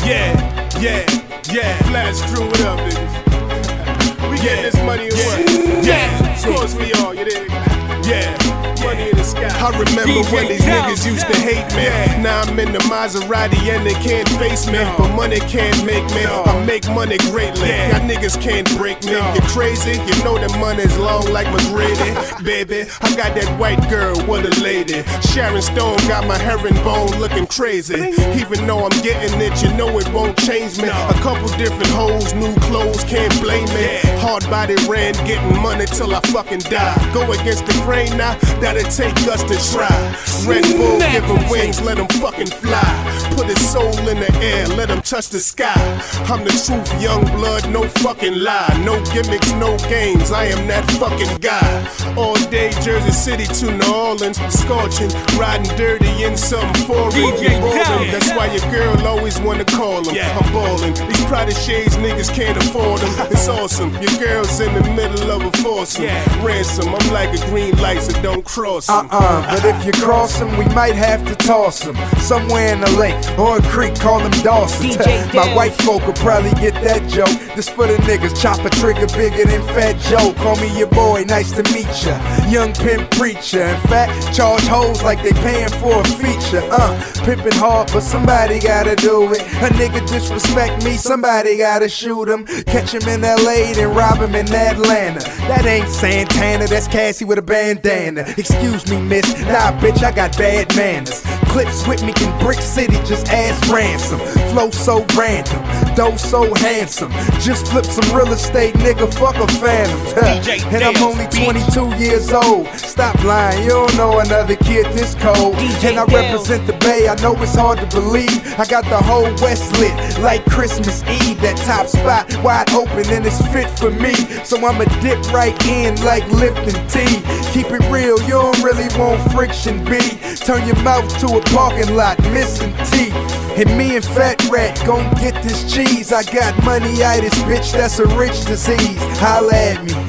Yeah. Flash crew, what up, niggas? We get this money and what? Yeah. Of course we are, you dig? Yeah. Money in the sky. I remember when these niggas used to hate me. Now I'm in the Maserati and they can't face me. But money can't make me. I make money greatly. Y'all niggas can't break me. You're crazy. You know that money's long like McGrady. Baby, I got that white girl with a lady. Sharon Stone got my herringbone looking crazy. Even though I'm getting it, you know it won't change me. A couple different hoes, new clothes, can't blame me. Hard body ran, getting money till I fucking die. Go against the grain now, that'll take us to try. Red Bull, give him wings, let him fucking fly. Put his soul in the air, let him touch the sky. I'm the truth, young blood, no fucking lie. No gimmicks, no games, I am that fucking guy. All day, Jersey City to New Orleans, scorching, riding dirty in some foreign. That's why your girl always wanna call him. I'm ballin', these Protégés niggas can't afford them. It's awesome, your girl's in the middle of a foursome. Ransom, I'm like a green light, so don't cross him. But if you cross him, we might have to toss him somewhere in the lake or a creek, call him Dawson. My white folk will probably get that joke. This for the niggas, chop a trigger bigger than Fat Joe. Call me your boy, nice to meet ya. Young pimp preacher. In fact, charge hoes like they paying for a feature. Pimpin' hard, but somebody gotta do it. A nigga disrespect me, somebody gotta shoot him. Catch him in LA, then rob him in Atlanta. That ain't Santana, that's Cassie with a bandana. Excuse me, miss, nah bitch, I got bad manners. Clips with me in Brick City, just ask ransom. Flow so random, dough so handsome. Just flip some real estate, nigga, fuck a phantom. And I'm only 22 years old. Stop lying, you don't know another kid this cold. And I represent the Bay, I know it's hard to believe. I got the whole West lit like Christmas Eve. That top spot wide open and it's fit for me. So I'ma dip right in like Lipton tea. Keep it real, you don't really want friction, B. Turn your mouth to a parking lot, missing teeth. And me and Fat Rat gon' get this cheese. I got money-itis, bitch, that's a rich disease. Holla at me.